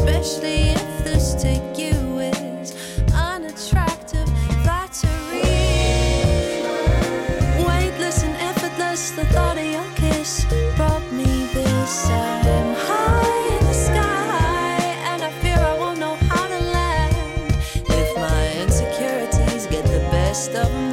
especially if the stick you is unattractive. Flattery, weightless and effortless. The thought of your kiss brought me this. I'm high in the sky, and I fear I won't know how to land if my insecurities get the best of me.